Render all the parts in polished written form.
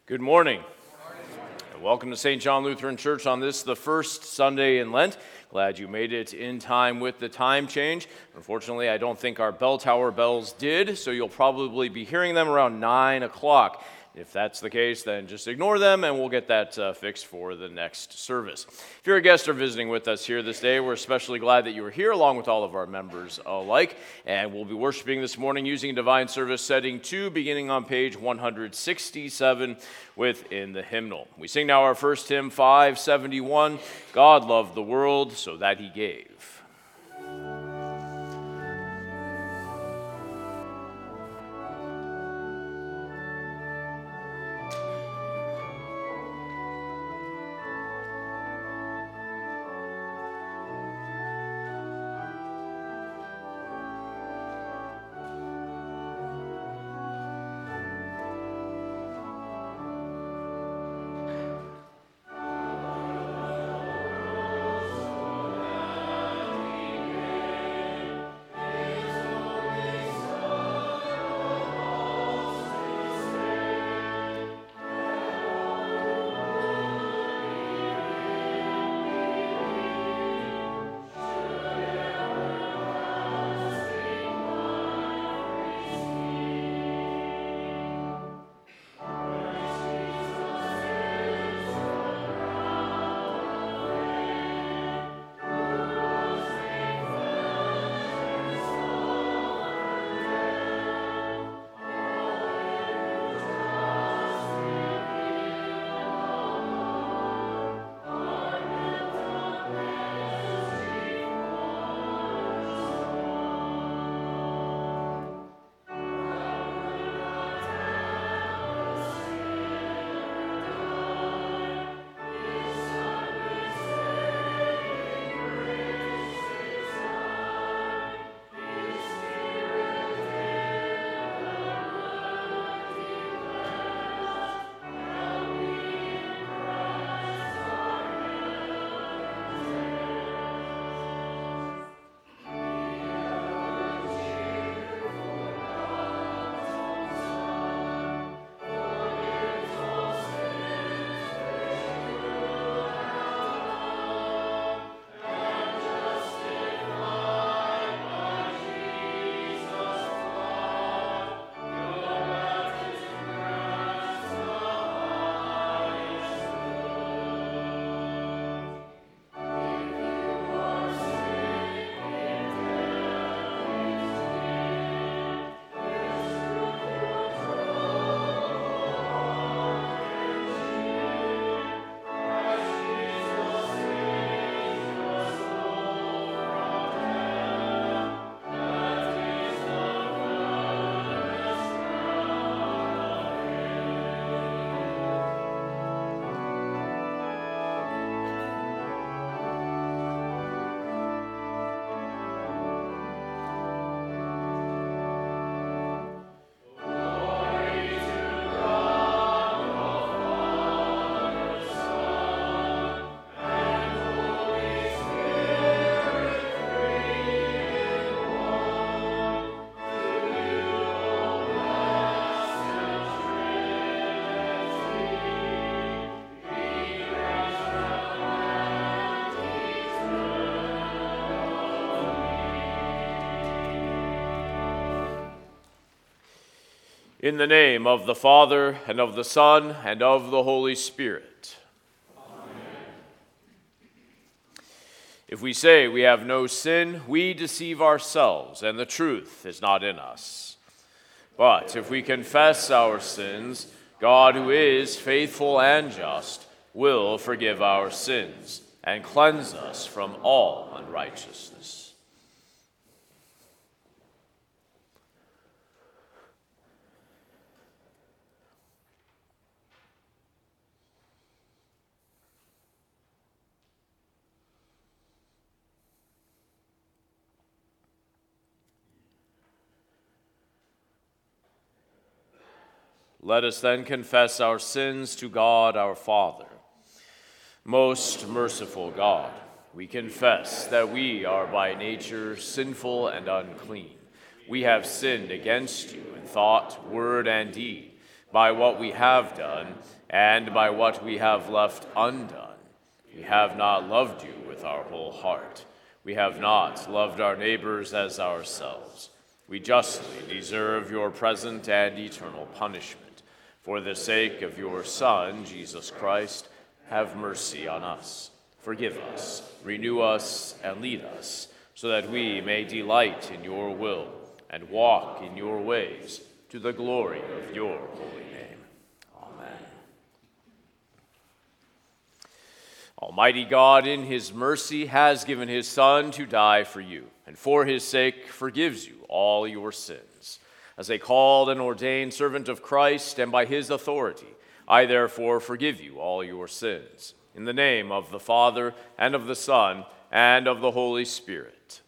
Good morning. And welcome to St. John Lutheran Church on this, the first Sunday in Lent. Glad you made it in time with the time change. Unfortunately, I don't think our bell tower bells did, so you'll probably be hearing them around 9 o'clock. If that's the case, then just ignore them and we'll get that fixed for the next service. If you're a guest or visiting with us here this day, we're especially glad that you are here along with all of our members alike. And we'll be worshiping this morning using Divine Service Setting 2, beginning on page 167 within the hymnal. We sing now our first hymn, 571, God Loved the World So That He Gave. In the name of the Father, and of the Son, and of the Holy Spirit. Amen. If we say we have no sin, we deceive ourselves, and the truth is not in us. But if we confess our sins, God, who is faithful and just, will forgive our sins and cleanse us from all unrighteousness. Let us then confess our sins to God our Father. Most merciful God, we confess that we are by nature sinful and unclean. We have sinned against you in thought, word, and deed, by what we have done and by what we have left undone. We have not loved you with our whole heart. We have not loved our neighbors as ourselves. We justly deserve your present and eternal punishment. For the sake of your Son, Jesus Christ, have mercy on us. Forgive us, renew us, and lead us, so that we may delight in your will and walk in your ways, to the glory of your holy name. Amen. Almighty God, in his mercy, has given his Son to die for you, and for his sake forgives you all your sins. As a called and ordained servant of Christ, and by his authority, I therefore forgive you all your sins. In the name of the Father, and of the Son, and of the Holy Spirit.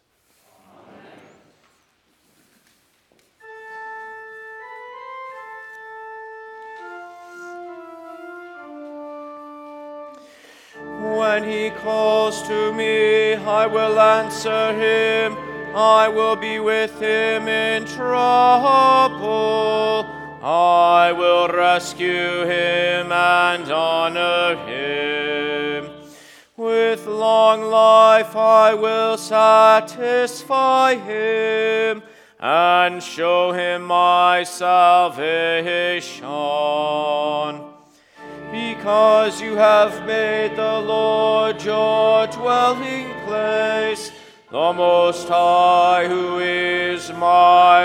When he calls to me, I will answer him. I will be with him in trouble. I will rescue him and honor him. With long life I will satisfy him and show him my salvation. Because you have made the Lord your dwelling place, the Most High, who is my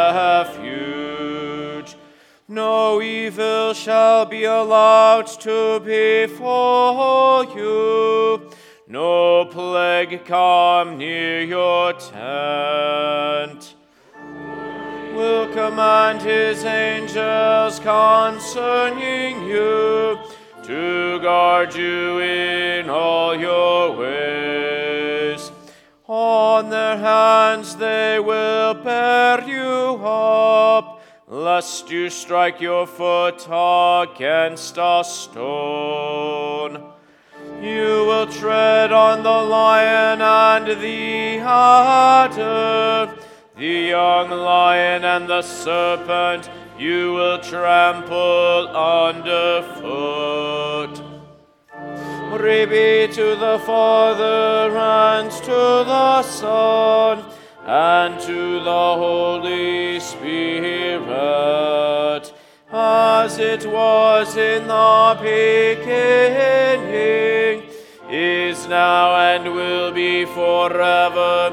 refuge. No evil shall be allowed to befall you, no plague come near your tent. Will command his angels concerning you, to guard you in all your ways. On their hands they will bear you up, lest you strike your foot against a stone. You will tread on the lion and the adder, the young lion and the serpent you will trample underfoot. Glory be to the Father, and to the Son, and to the Holy Spirit, as it was in the beginning, is now, and will be forever.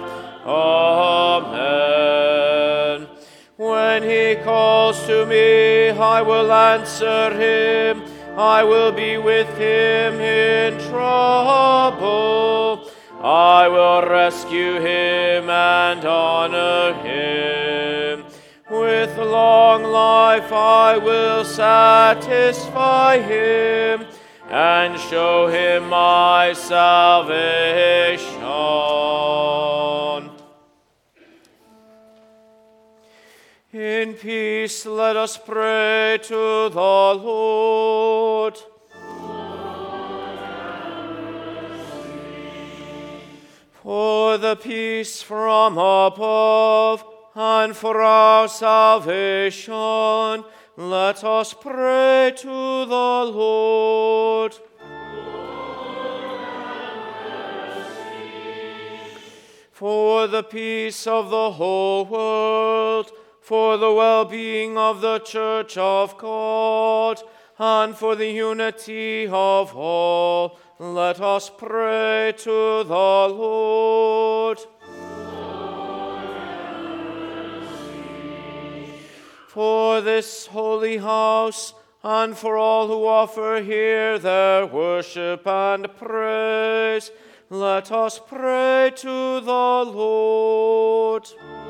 Amen. When he calls to me, I will answer him. I will be with him in trouble. I will rescue him and honor him. With long life I will satisfy him and show him my salvation. In peace let us pray to the Lord. For the peace from above and for our salvation, let us pray to the Lord. For the peace of the whole world, for the well-being of the Church of God, and for the unity of all, let us pray to the Lord. For this holy house, and for all who offer here their worship and praise, let us pray to the Lord.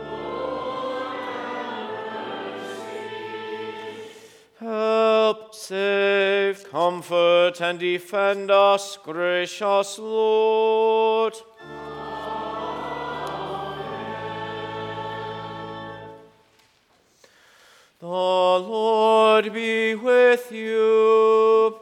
Help, save, comfort, and defend us, gracious Lord. The Lord be with you.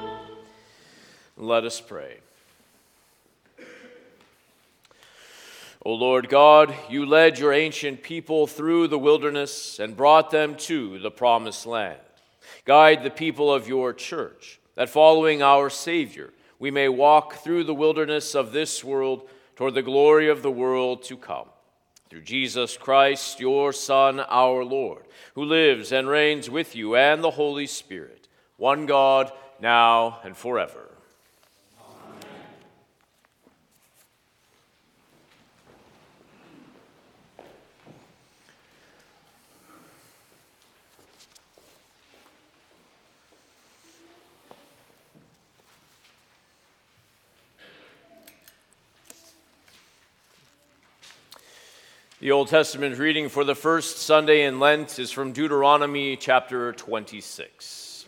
Let us pray. O Lord God, you led your ancient people through the wilderness and brought them to the promised land. Guide the people of your church, that following our Savior, we may walk through the wilderness of this world toward the glory of the world to come. Through Jesus Christ, your Son, our Lord, who lives and reigns with you and the Holy Spirit, one God, now and forever. The Old Testament reading for the first Sunday in Lent is from Deuteronomy chapter 26.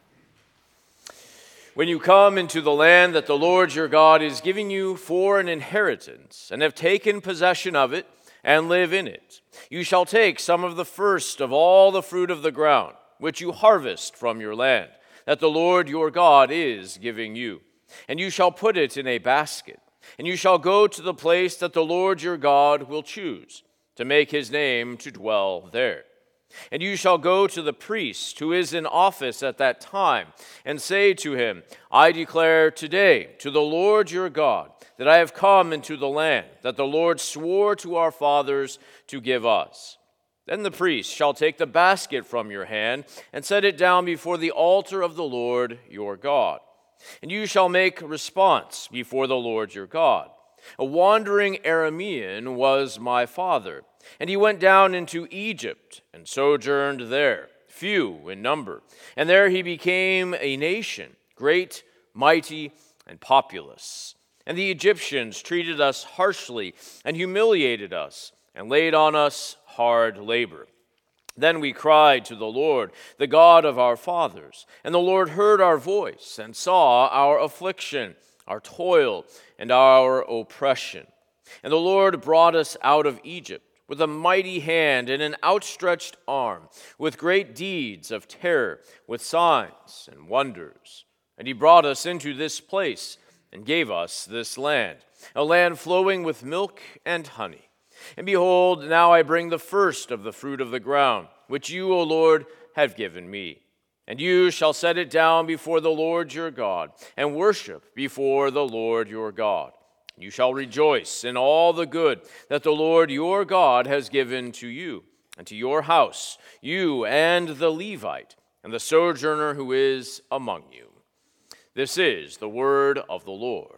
When you come into the land that the Lord your God is giving you for an inheritance, and have taken possession of it, and live in it, you shall take some of the first of all the fruit of the ground, which you harvest from your land, that the Lord your God is giving you, and you shall put it in a basket. And you shall go to the place that the Lord your God will choose, to make his name to dwell there. And you shall go to the priest who is in office at that time, and say to him, I declare today to the Lord your God that I have come into the land that the Lord swore to our fathers to give us. Then the priest shall take the basket from your hand, and set it down before the altar of the Lord your God. And you shall make response before the Lord your God. A wandering Aramean was my father, and he went down into Egypt and sojourned there, few in number. And there he became a nation, great, mighty, and populous. And the Egyptians treated us harshly and humiliated us and laid on us hard labor. Then we cried to the Lord, the God of our fathers, and the Lord heard our voice and saw our affliction, our toil, and our oppression. And the Lord brought us out of Egypt with a mighty hand and an outstretched arm, with great deeds of terror, with signs and wonders. And he brought us into this place and gave us this land, a land flowing with milk and honey. And behold, now I bring the first of the fruit of the ground, which you, O Lord, have given me. And you shall set it down before the Lord your God, and worship before the Lord your God. You shall rejoice in all the good that the Lord your God has given to you, and to your house, you and the Levite, and the sojourner who is among you. This is the word of the Lord.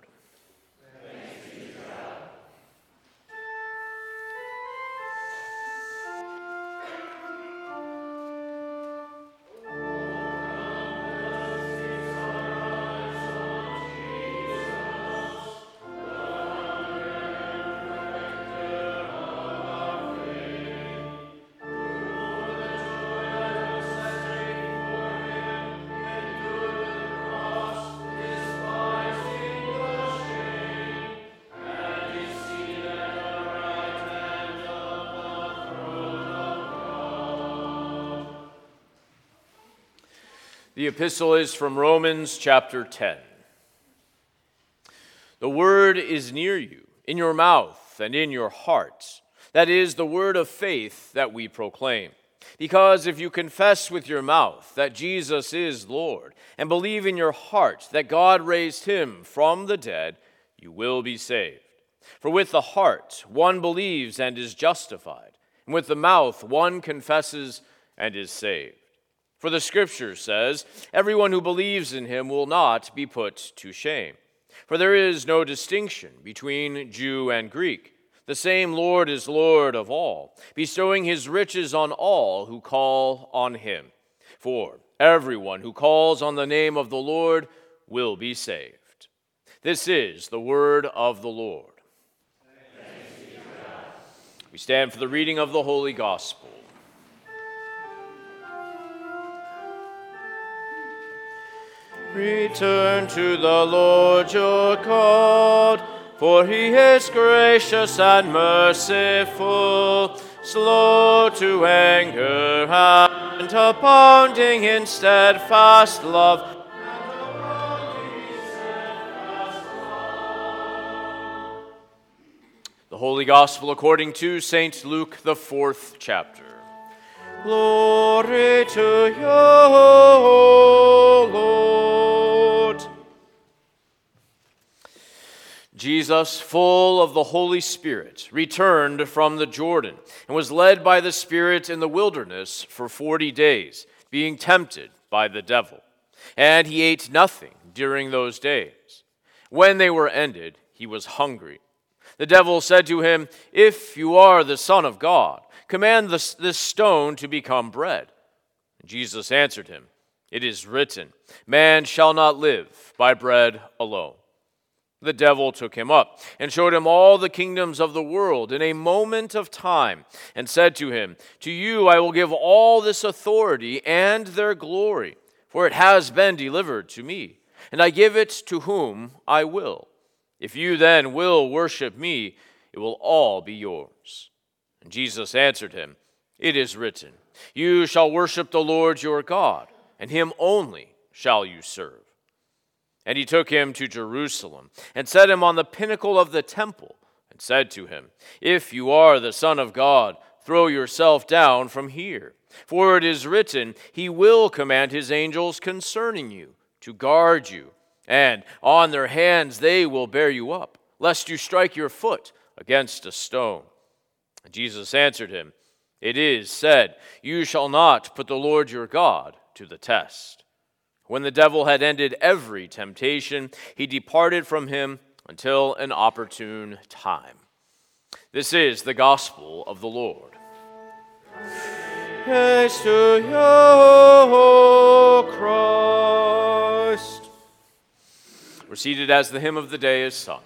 The epistle is from Romans chapter 10. The word is near you, in your mouth and in your heart. That is the word of faith that we proclaim. Because if you confess with your mouth that Jesus is Lord, and believe in your heart that God raised him from the dead, you will be saved. For with the heart one believes and is justified, and with the mouth one confesses and is saved. For the Scripture says, everyone who believes in him will not be put to shame. For there is no distinction between Jew and Greek. The same Lord is Lord of all, bestowing his riches on all who call on him. For everyone who calls on the name of the Lord will be saved. This is the word of the Lord. Thanks be to God. We stand for the reading of the Holy Gospel. Return to the Lord your God, for he is gracious and merciful, slow to anger and abounding in steadfast love. The The Holy Gospel according to St. Luke, the 4th chapter. Glory to you, O Lord. Jesus, full of the Holy Spirit, returned from the Jordan and was led by the Spirit in the wilderness for 40 days, being tempted by the devil. And he ate nothing during those days. When they were ended, he was hungry. The devil said to him, "If you are the Son of God, command this stone to become bread." Jesus answered him, "It is written, man shall not live by bread alone." The devil took him up and showed him all the kingdoms of the world in a moment of time, and said to him, "To you I will give all this authority and their glory, for it has been delivered to me, and I give it to whom I will. If you then will worship me, it will all be yours." And Jesus answered him, "It is written, you shall worship the Lord your God, and him only shall you serve." And he took him to Jerusalem, and set him on the pinnacle of the temple, and said to him, "If you are the Son of God, throw yourself down from here. For it is written, he will command his angels concerning you, to guard you, and on their hands they will bear you up, lest you strike your foot against a stone." And Jesus answered him, "It is said, you shall not put the Lord your God to the test." When the devil had ended every temptation, he departed from him until an opportune time. This is the gospel of the Lord. Praise to you, O Christ. We're seated as the hymn of the day is sung.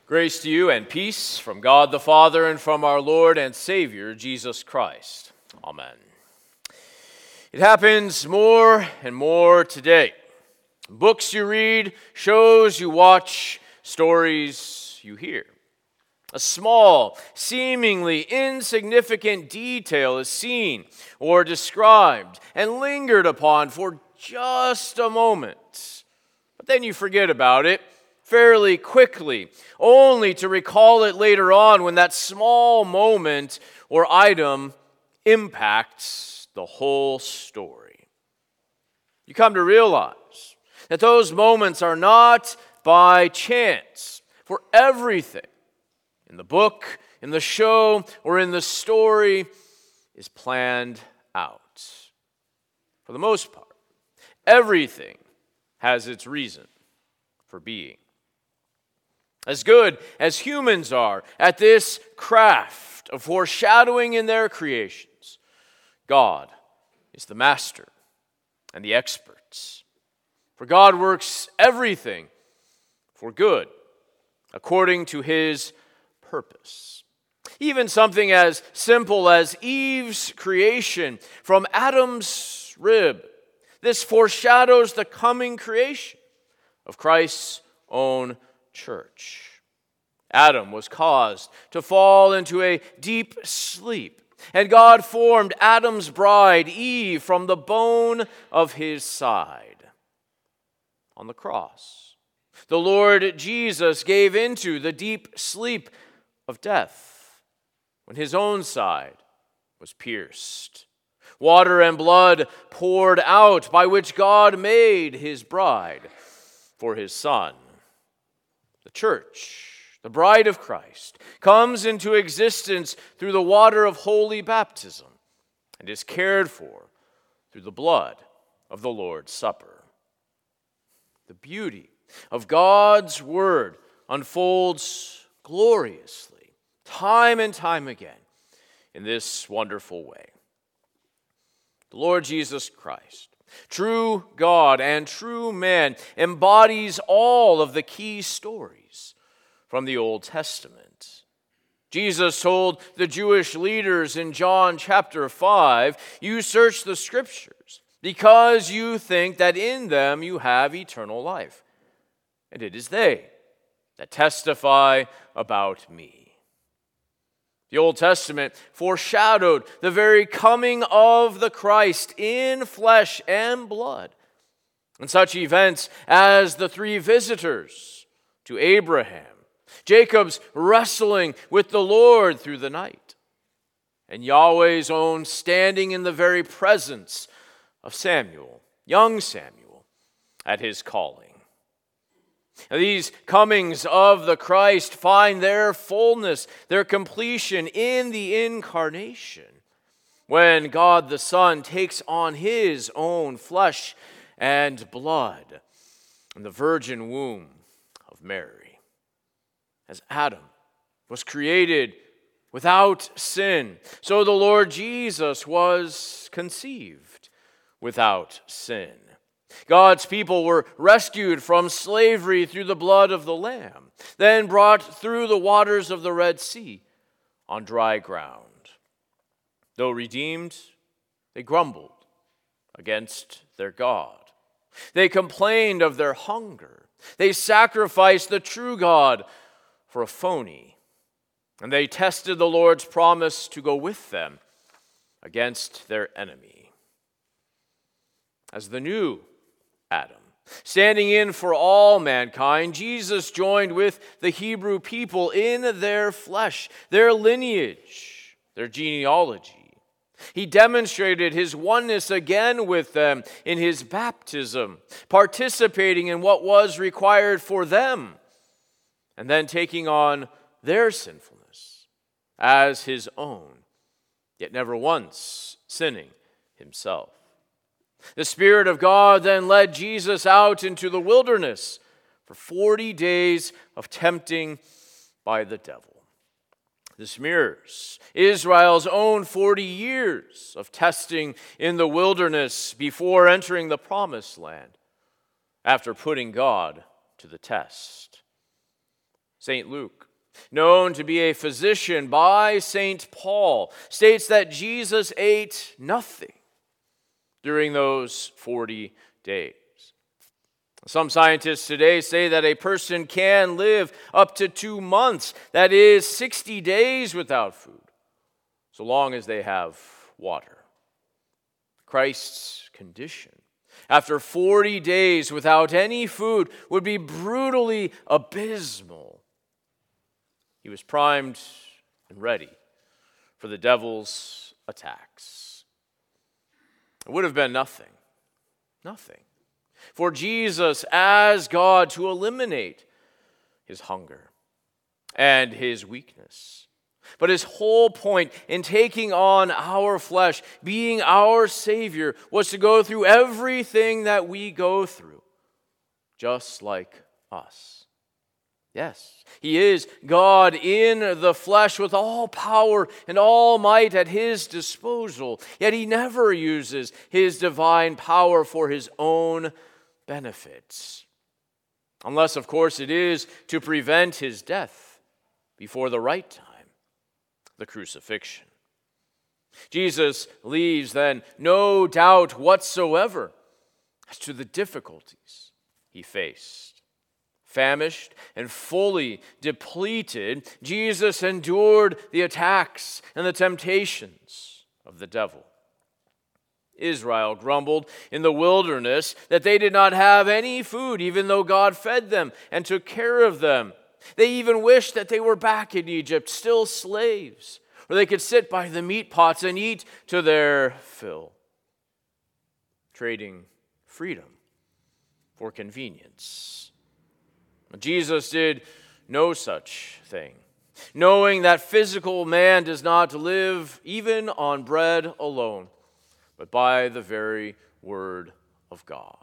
Grace to you and peace from God the Father and from our Lord and Savior, Jesus Christ. Amen. It happens more and more today. Books you read, shows you watch, stories you hear. A small, seemingly insignificant detail is seen or described and lingered upon for just a moment. But then you forget about it fairly quickly, only to recall it later on when that small moment or item impacts the whole story. You come to realize that those moments are not by chance, for everything in the book, in the show, or in the story is planned out. For the most part, everything has its reason for being. As good as humans are at this craft of foreshadowing in their creations, God is the master and the expert. For God works everything for good, according to his purpose. Even something as simple as Eve's creation from Adam's rib. This foreshadows the coming creation of Christ's own church. Adam was caused to fall into a deep sleep, and God formed Adam's bride, Eve, from the bone of his side. On the cross, the Lord Jesus gave into the deep sleep of death when his own side was pierced. Water and blood poured out by which God made his bride for his Son. The church, the bride of Christ, comes into existence through the water of holy baptism and is cared for through the blood of the Lord's Supper. The beauty of God's Word unfolds gloriously, time and time again, in this wonderful way. The Lord Jesus Christ, true God and true man, embodies all of the key stories from the Old Testament. Jesus told the Jewish leaders in John chapter 5, "You search the Scriptures because you think that in them you have eternal life. And it is they that testify about me." The Old Testament foreshadowed the very coming of the Christ in flesh and blood. And such events as the three visitors to Abraham, Jacob's wrestling with the Lord through the night, and Yahweh's own standing in the very presence of Samuel, young Samuel, at his calling. These comings of the Christ find their fullness, their completion in the incarnation, when God the Son takes on his own flesh and blood in the virgin womb of Mary. As Adam was created without sin, so the Lord Jesus was conceived without sin. God's people were rescued from slavery through the blood of the Lamb, then brought through the waters of the Red Sea on dry ground. Though redeemed, they grumbled against their God. They complained of their hunger. They sacrificed the true God for a phony. And they tested the Lord's promise to go with them against their enemy. As the new Adam, standing in for all mankind, Jesus joined with the Hebrew people in their flesh, their lineage, their genealogy. He demonstrated his oneness again with them in his baptism, participating in what was required for them, and then taking on their sinfulness as his own, yet never once sinning himself. The Spirit of God then led Jesus out into the wilderness for 40 days of tempting by the devil. This mirrors Israel's own 40 years of testing in the wilderness before entering the promised land after putting God to the test. St. Luke, known to be a physician by St. Paul, states that Jesus ate nothing during those 40 days. Some scientists today say that a person can live up to 2 months, that is 60 days without food, so long as they have water. Christ's condition after 40 days without any food would be brutally abysmal. He was primed and ready for the devil's attacks. It would have been nothing for Jesus as God to eliminate his hunger and his weakness. But his whole point in taking on our flesh, being our Savior, was to go through everything that we go through, just like us. Yes, he is God in the flesh with all power and all might at his disposal, yet he never uses his divine power for his own benefits. Unless, of course, it is to prevent his death before the right time, the crucifixion. Jesus leaves then no doubt whatsoever as to the difficulties he faced. Famished and fully depleted, Jesus endured the attacks and the temptations of the devil. Israel grumbled in the wilderness that they did not have any food, even though God fed them and took care of them. They even wished that they were back in Egypt, still slaves, where they could sit by the meat pots and eat to their fill, trading freedom for convenience. Jesus did no such thing, knowing that physical man does not live even on bread alone, but by the very word of God.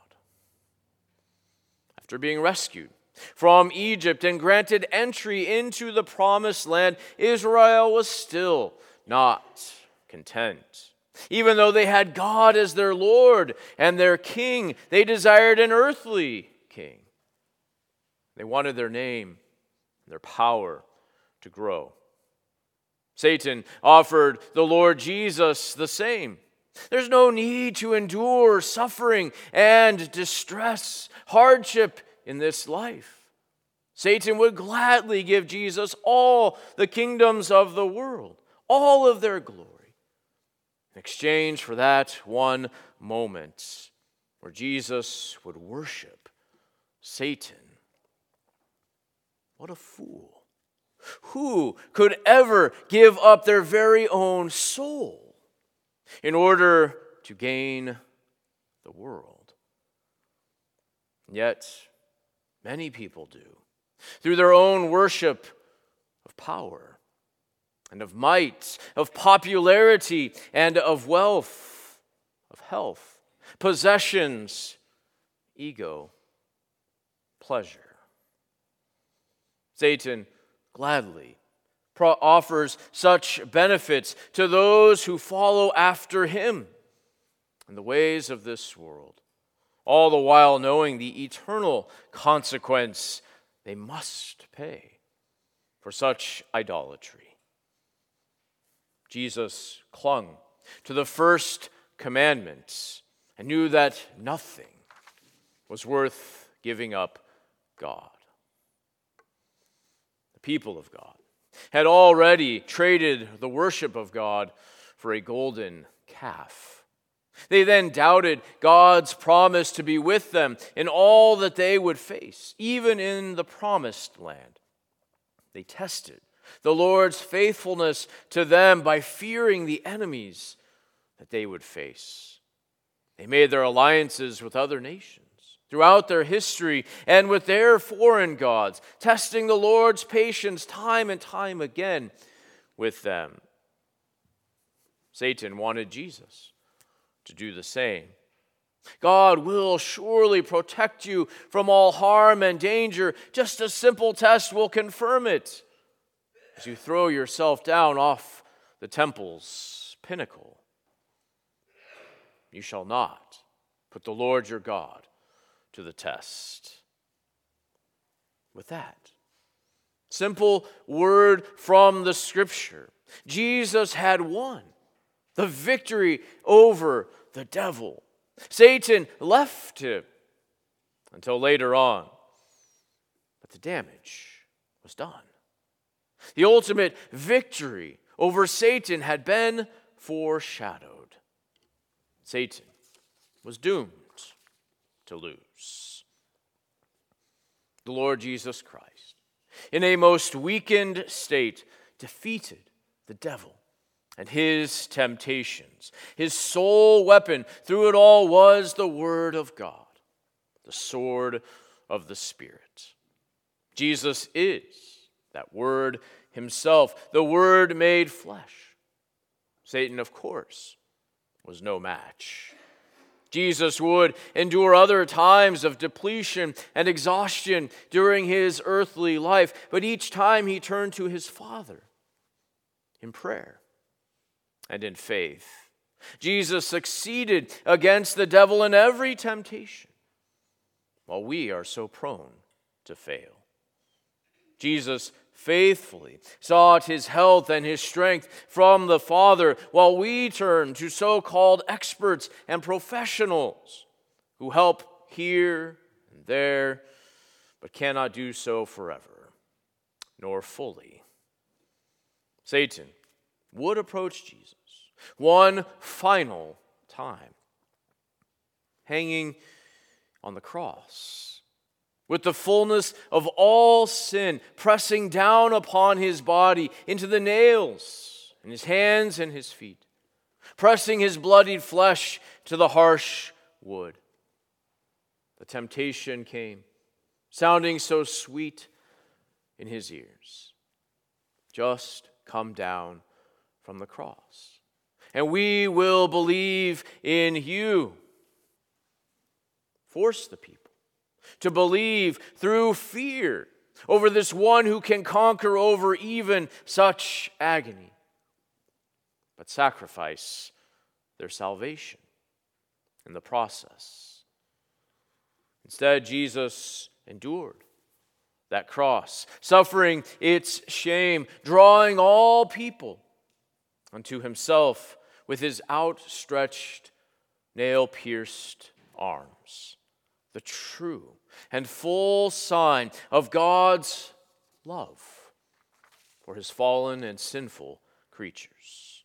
After being rescued from Egypt and granted entry into the promised land, Israel was still not content. Even though they had God as their Lord and their King, they desired an earthly king. They wanted their name and their power to grow. Satan offered the Lord Jesus the same. There's no need to endure suffering and distress, hardship in this life. Satan would gladly give Jesus all the kingdoms of the world, all of their glory, in exchange for that one moment where Jesus would worship Satan. What a fool. Who could ever give up their very own soul in order to gain the world? Yet, many people do, through their own worship of power and of might, of popularity and of wealth, of health, possessions, ego, pleasure. Satan gladly offers such benefits to those who follow after him in the ways of this world, all the while knowing the eternal consequence they must pay for such idolatry. Jesus clung to the first commandments and knew that nothing was worth giving up God. People of God had already traded the worship of God for a golden calf. They then doubted God's promise to be with them in all that they would face, even in the promised land. They tested the Lord's faithfulness to them by fearing the enemies that they would face. They made their alliances with other nations throughout their history and with their foreign gods, testing the Lord's patience time and time again with them. Satan wanted Jesus to do the same. God will surely protect you from all harm and danger. Just a simple test will confirm it. As you throw yourself down off the temple's pinnacle, you shall not put the Lord your God to the test. With that, Simple word from the Scripture. Jesus had won the victory over the devil. Satan left him until later on, but the damage was done. The ultimate victory over Satan had been foreshadowed. Satan was doomed to lose. The Lord Jesus Christ, in a most weakened state, defeated the devil and his temptations. His sole weapon through it all was the Word of God, the sword of the Spirit. Jesus is that Word himself, the Word made flesh. Satan, of course, was no match. Jesus would endure other times of depletion and exhaustion during his earthly life, but each time he turned to his Father in prayer and in faith. Jesus succeeded against the devil in every temptation, while we are so prone to fail. Jesus faithfully sought his health and his strength from the Father, while we turn to so-called experts and professionals who help here and there, but cannot do so forever, nor fully. Satan would approach Jesus one final time, hanging on the cross, with the fullness of all sin pressing down upon his body into the nails in his hands and his feet, pressing his bloodied flesh to the harsh wood. The temptation came, sounding so sweet in his ears. Just come down from the cross, and we will believe in you. Force the people to believe through fear over this one who can conquer over even such agony, but sacrifice their salvation in the process. Instead, Jesus endured that cross, suffering its shame, drawing all people unto himself with his outstretched, nail-pierced arms, the true and full sign of God's love for his fallen and sinful creatures.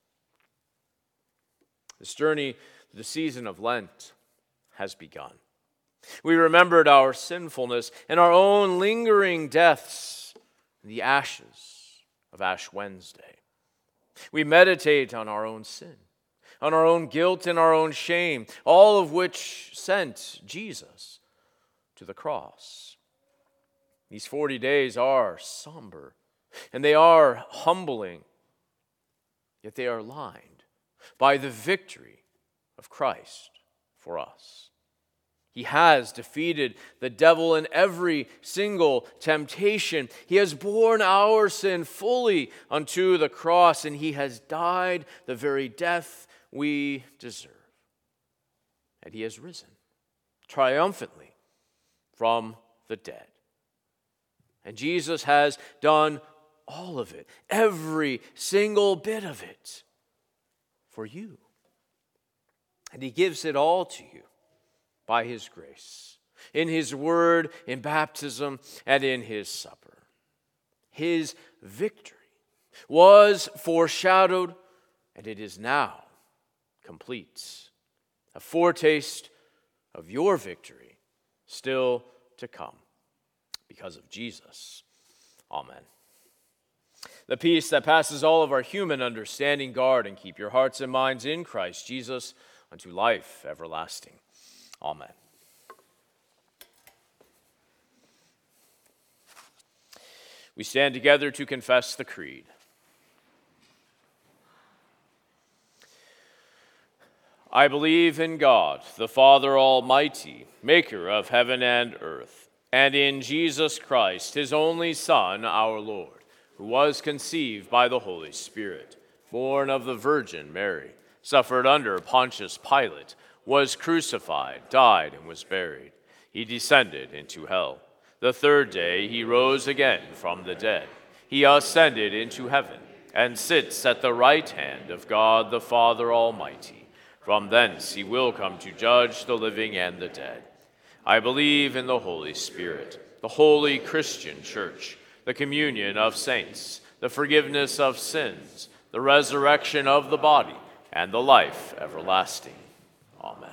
This journey, the season of Lent, has begun. We remembered our sinfulness and our own lingering deaths in the ashes of Ash Wednesday. We meditate on our own sin, on our own guilt and our own shame, all of which sent Jesus to the cross. These 40 days are somber, and they are humbling, yet they are lined by the victory of Christ for us. He has defeated the devil in every single temptation. He has borne our sin fully unto the cross, and he has died the very death we deserve. And he has risen triumphantly from the dead. And Jesus has done all of it, every single bit of it, for you. And he gives it all to you by his grace, in his word, in baptism, and in his supper. His victory was foreshadowed, and it is now complete. A foretaste of your victory still to come because of Jesus. Amen. The peace that passes all of our human understanding guard and keep your hearts and minds in Christ Jesus unto life everlasting. Amen. We stand together to confess the creed. I believe in God, the Father Almighty, maker of heaven and earth, and in Jesus Christ, his only Son, our Lord, who was conceived by the Holy Spirit, born of the Virgin Mary, suffered under Pontius Pilate, was crucified, died, and was buried. He descended into hell. The third day he rose again from the dead. He ascended into heaven and sits at the right hand of God the Father Almighty. From thence he will come to judge the living and the dead. I believe in the Holy Spirit, the holy Christian church, the communion of saints, the forgiveness of sins, the resurrection of the body, and the life everlasting. Amen.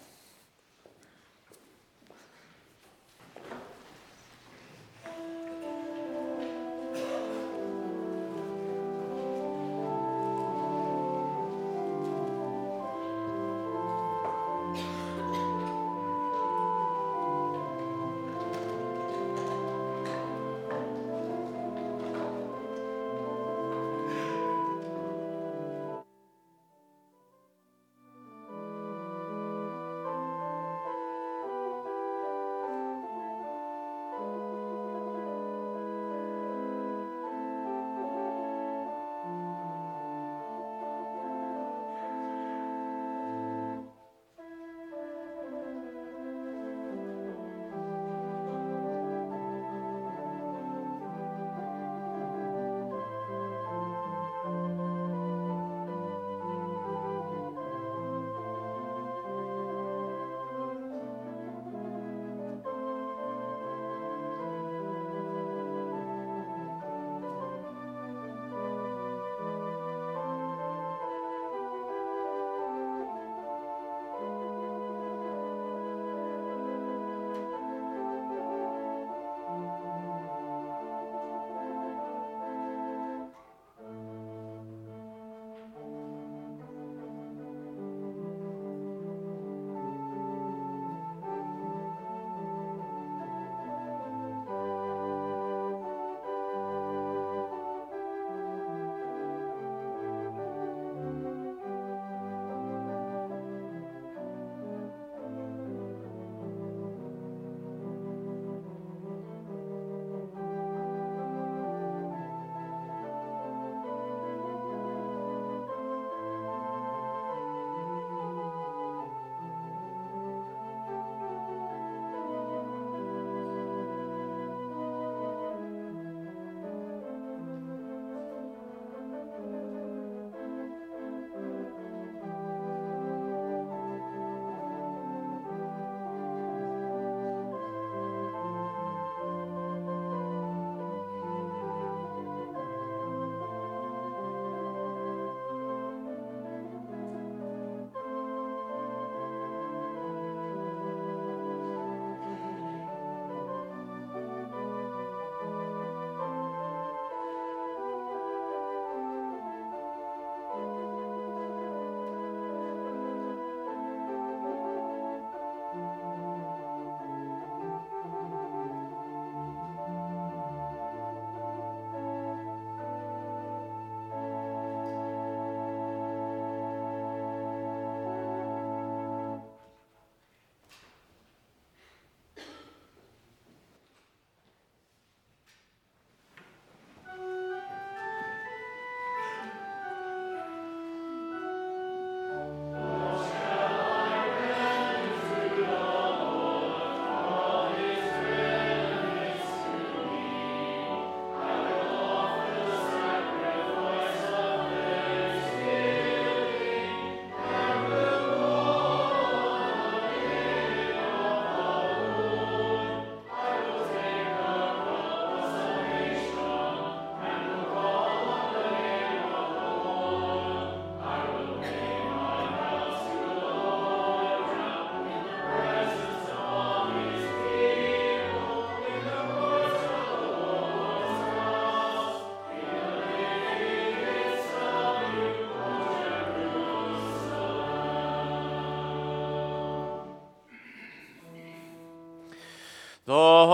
The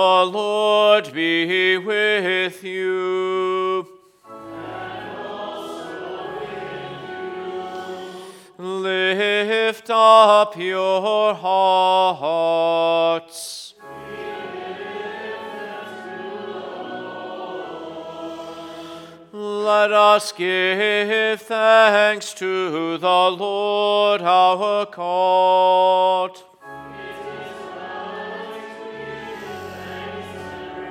Lord be with you. And also with you. Lift up your hearts. Let us give thanks to the Lord our God.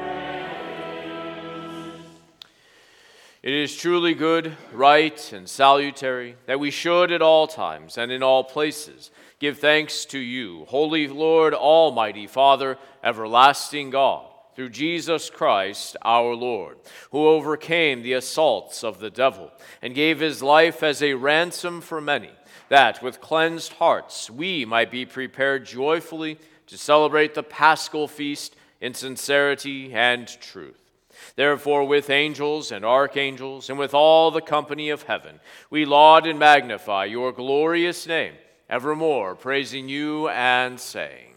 is truly good, right, and salutary that we should at all times and in all places give thanks to you, Holy Lord, Almighty Father, everlasting God, through Jesus Christ our Lord, who overcame the assaults of the devil and gave his life as a ransom for many, that with cleansed hearts we might be prepared joyfully to celebrate the Paschal feast in sincerity and truth. Therefore, with angels and archangels, and with all the company of heaven, we laud and magnify your glorious name, evermore praising you and saying,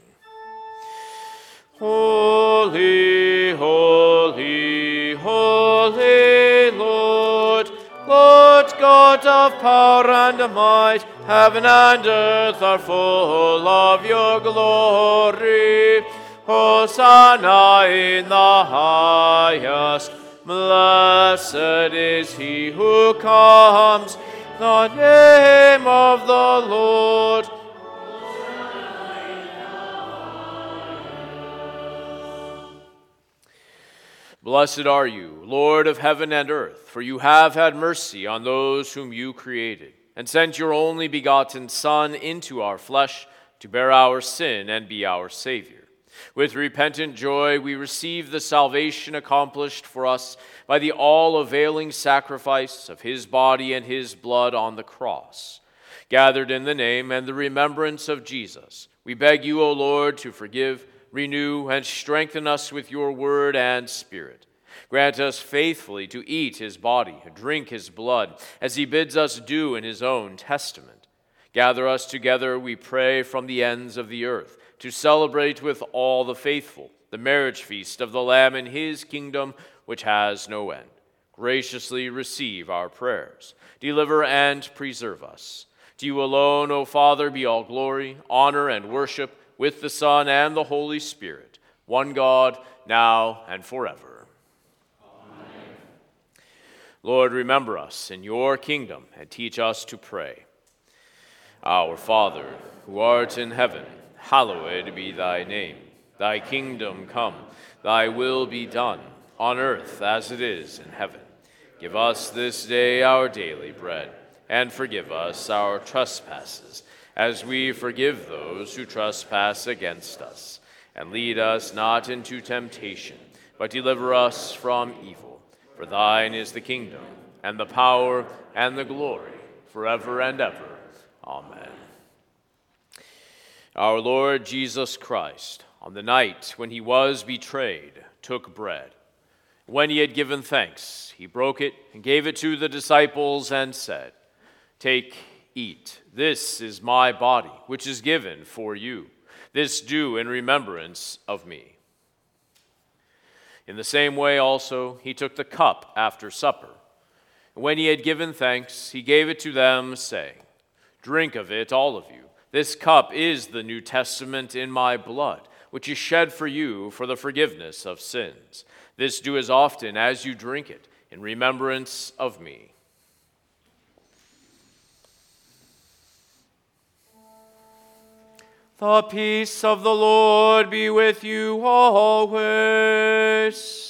Holy, holy, holy Lord, Lord God of power and might, heaven and earth are full of your glory. Hosanna in the highest, blessed is he who comes, the name of the Lord. Blessed are you, Lord of heaven and earth, for you have had mercy on those whom you created, and sent your only begotten Son into our flesh to bear our sin and be our Savior. With repentant joy we receive the salvation accomplished for us by the all-availing sacrifice of his body and his blood on the cross. Gathered in the name and the remembrance of Jesus, we beg you, O Lord, to forgive, renew, and strengthen us with your word and spirit. Grant us faithfully to eat his body and drink his blood, as he bids us do in his own testament. Gather us together, we pray, from the ends of the earth, to celebrate with all the faithful the marriage feast of the Lamb in his kingdom, which has no end. Graciously receive our prayers. Deliver and preserve us. To you alone, O Father, be all glory, honor, and worship, with the Son and the Holy Spirit, one God, now and forever. Amen. Lord, remember us in your kingdom and teach us to pray. Our Father, who art in heaven, hallowed be thy name. Thy kingdom come, thy will be done, on earth as it is in heaven. Give us this day our daily bread, and forgive us our trespasses, as we forgive those who trespass against us. And lead us not into temptation, but deliver us from evil. For thine is the kingdom, and the power, and the glory, forever and ever. Amen. Our Lord Jesus Christ, on the night when he was betrayed, took bread. When he had given thanks, he broke it and gave it to the disciples and said, Take, eat. This is my body, which is given for you. This do in remembrance of me. In the same way also, he took the cup after supper. When he had given thanks, he gave it to them, saying, Drink of it, all of you. This cup is the New Testament in my blood, which is shed for you for the forgiveness of sins. This do as often as you drink it, in remembrance of me. The peace of the Lord be with you always.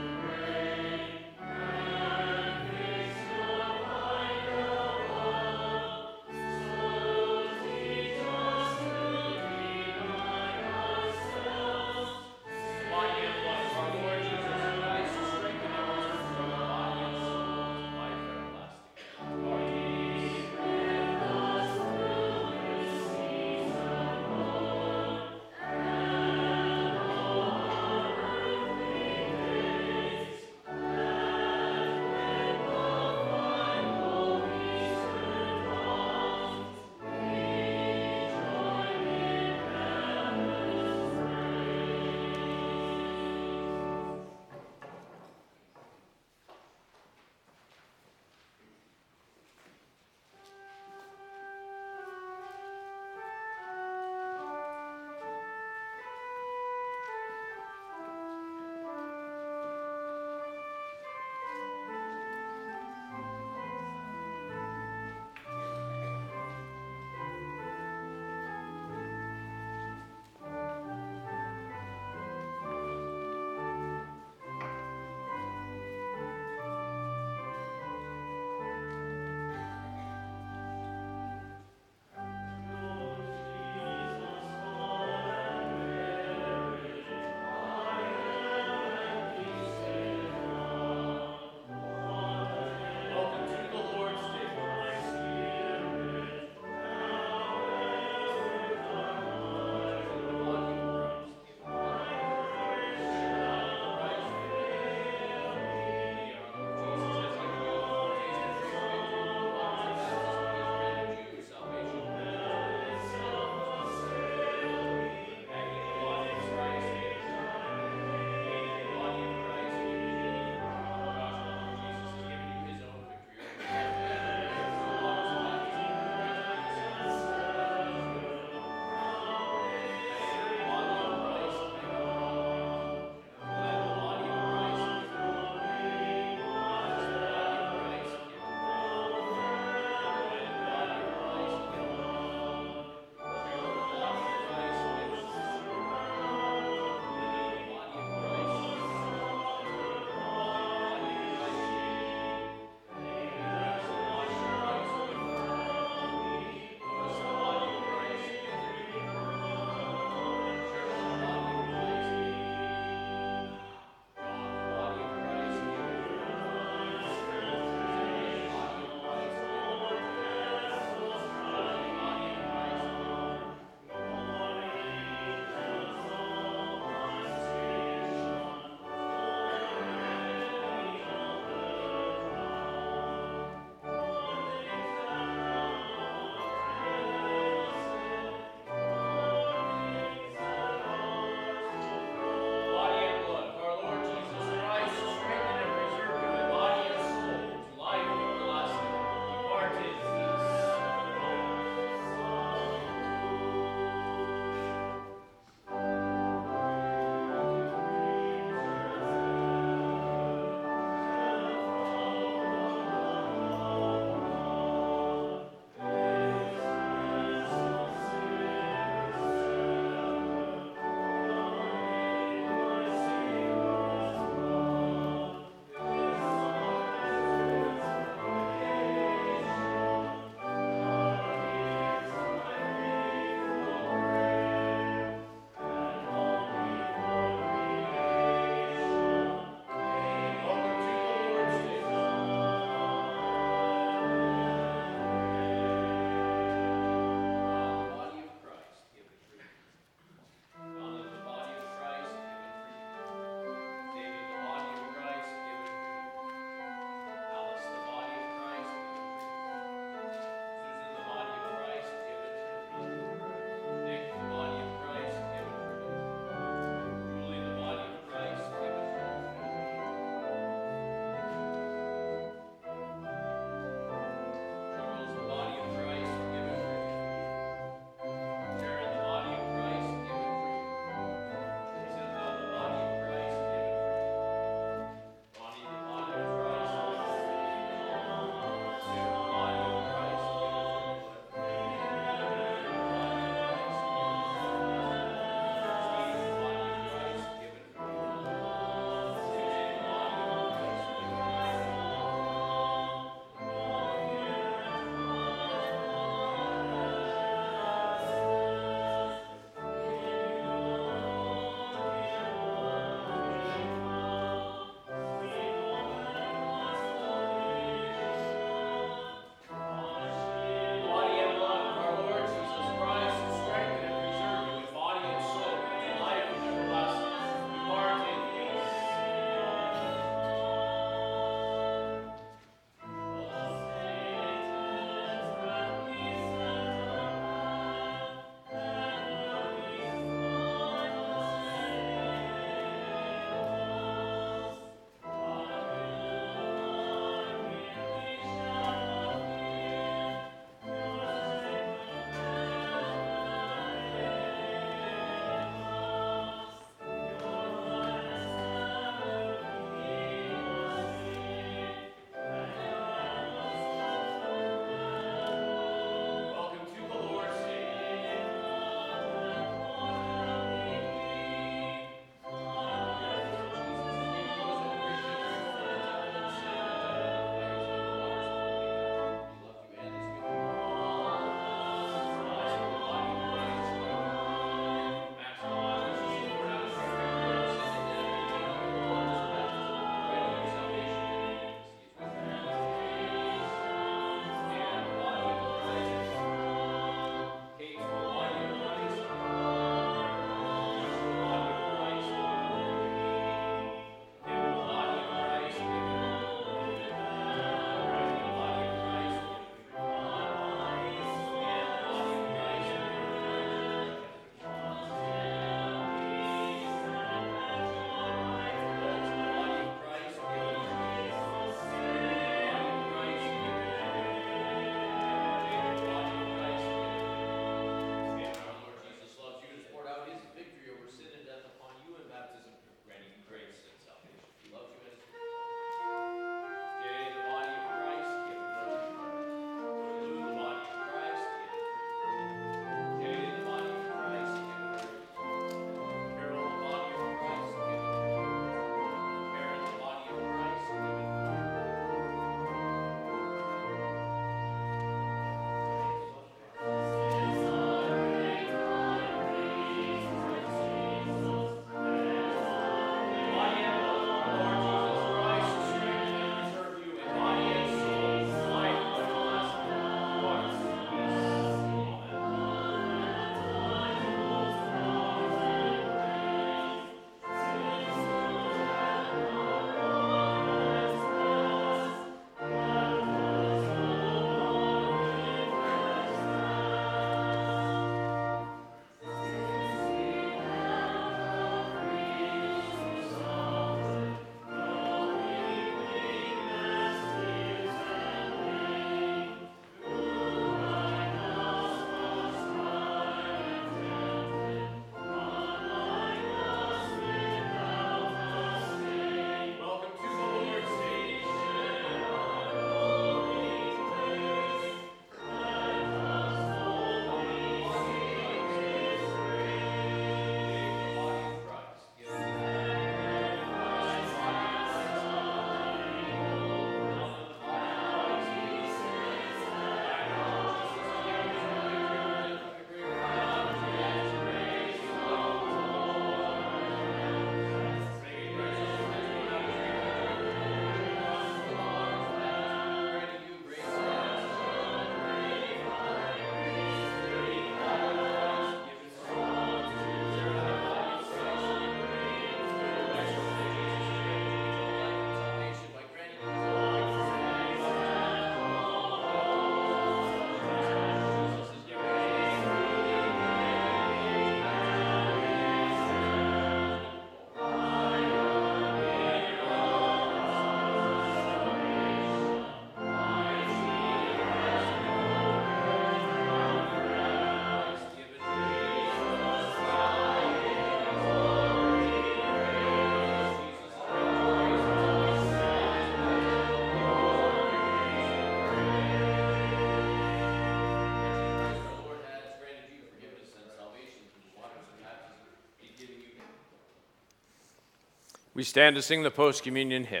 We stand to sing the post-communion hymn.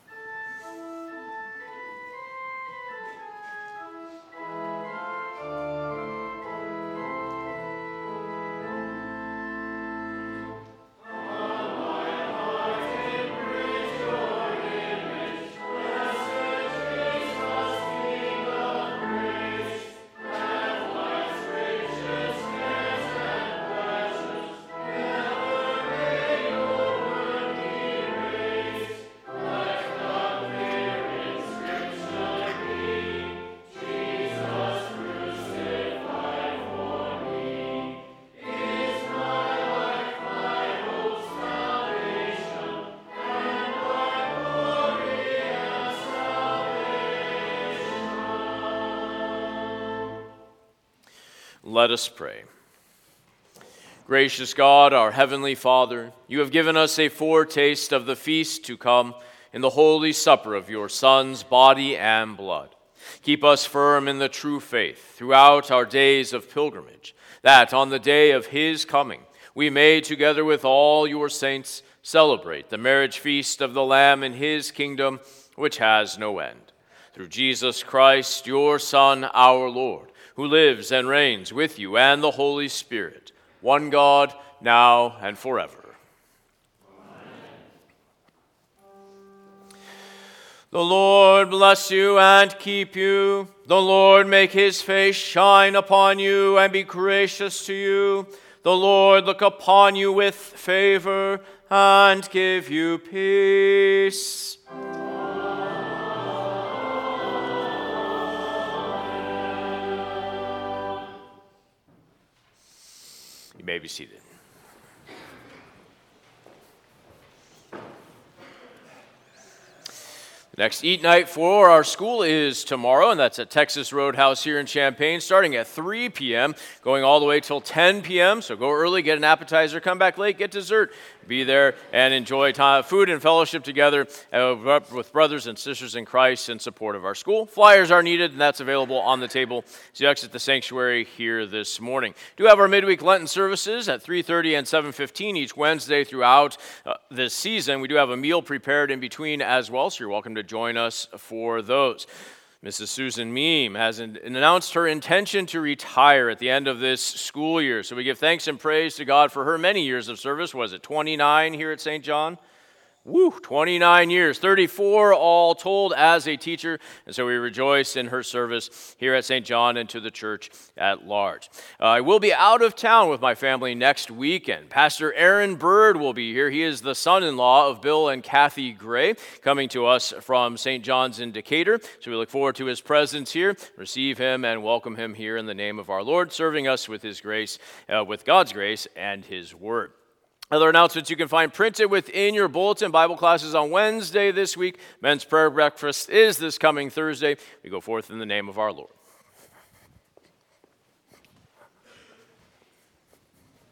Let us pray. Gracious God, our heavenly Father, you have given us a foretaste of the feast to come in the holy supper of your Son's body and blood. Keep us firm in the true faith throughout our days of pilgrimage, that on the day of his coming we may, together with all your saints, celebrate the marriage feast of the Lamb in his kingdom, which has no end. Through Jesus Christ, your Son, our Lord, who lives and reigns with you and the Holy Spirit, one God, now and forever. Amen. The Lord bless you and keep you. The Lord make his face shine upon you and be gracious to you. The Lord look upon you with favor and give you peace. You may be seated. The next eat night for our school is tomorrow, and that's at Texas Roadhouse here in Champaign, starting at 3 p.m., going all the way till 10 p.m. So go early, get an appetizer, come back late, get dessert. Be there and enjoy time, food and fellowship together with brothers and sisters in Christ in support of our school. Flyers are needed, and that's available on the table as you exit the sanctuary here this morning. We do have our midweek Lenten services at 3:30 and 7:15 each Wednesday throughout this season. We do have a meal prepared in between as well, so you're welcome to join us for those. Mrs. Susan Meem has announced her intention to retire at the end of this school year. So we give thanks and praise to God for her many years of service. Was it 29 here at St. John? Woo, 29 years, 34 all told as a teacher, and so we rejoice in her service here at St. John and to the church at large. I will be out of town with my family next weekend. Pastor Aaron Bird will be here. He is the son-in-law of Bill and Kathy Gray, coming to us from St. John's in Decatur, so we look forward to his presence here, receive him and welcome him here in the name of our Lord, serving us with his grace, with God's grace and his word. Other announcements you can find printed within your bulletin. Bible classes on Wednesday this week. Men's prayer breakfast is this coming Thursday. We go forth in the name of our Lord.